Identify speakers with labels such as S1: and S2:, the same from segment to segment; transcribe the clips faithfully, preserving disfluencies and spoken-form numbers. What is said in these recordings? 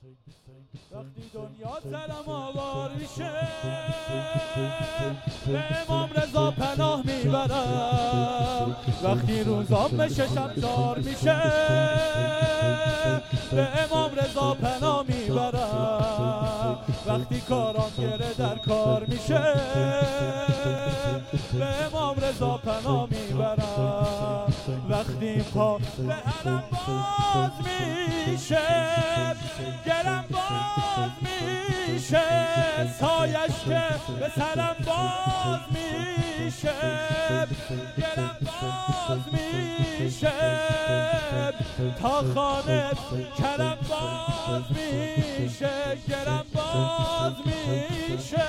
S1: وقتی دنیا سرم آوار میشه به امام رضا پناه میبرم. وقتی روزام بشه شب تار میشه به امام رضا پناه میبرم. وقتی کارام گره در کار میشه به امام رضا پناه میبرم. وقتی پا به حرم باز میشه گرم باز میشه سایش که به سرم باز میشه گرم باز میشه تا خانه کرم باز میشه گرم باز میشه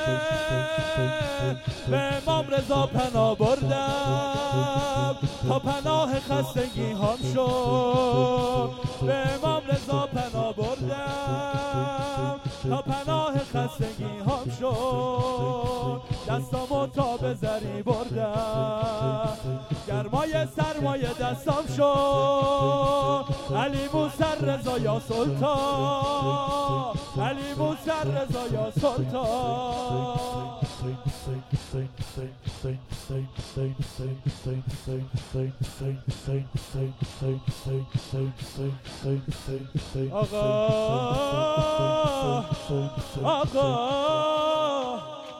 S1: به امام رضا پناه بردم تا پناه خستگی هم شد. به امام رضا پناه بردم تا پناه خستگی هم شد. دستامو تا به زری بردم گرمای سرمایه دستام شد. علی موسی رضا یا سلطان علی موسی رضا یا سلطان. آقا آقا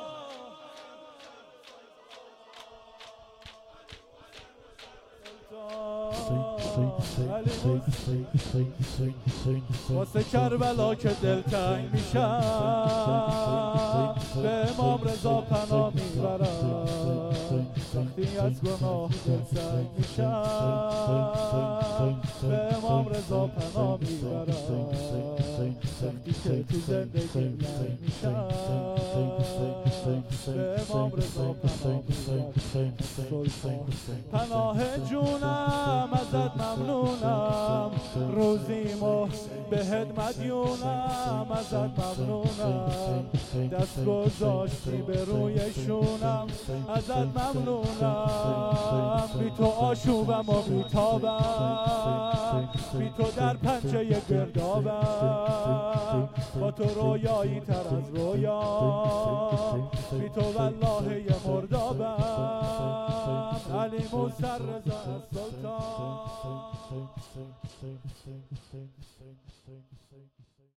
S1: واسه کربلا که دلتنگ میشم به امام رضا پناه میبرم. وقتی از گناه دلتنگ میشم به امام رضا پناه میبرم. وقتی که تو زندگی لنگ میشم به امام رضا پناه میبرم. پناه جونم ازت ممنونم روزیمو بهت مدیونم ازت ممنونم. دست گذاشتی به روی شونم ازت ممنونم. بی تو آشوبم و بی تابم بی تو در پنجه گردابم. با تو رویایی تر از رویام بی تو والله یه مردابم. علی موسی رضا از سلطان.